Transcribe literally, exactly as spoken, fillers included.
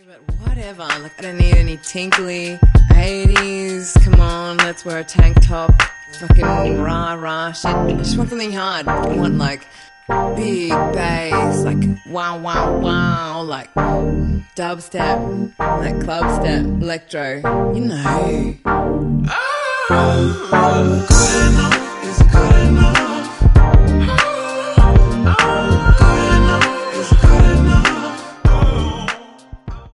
but whatever. Like, I don't need any tinkly eighties. Come on, let's wear a tank top. Fucking rah rah shit. I just want something hard. I want like big bass, like wow wow wow, like dubstep, like club step, electro. You know. Oh, good enough is good.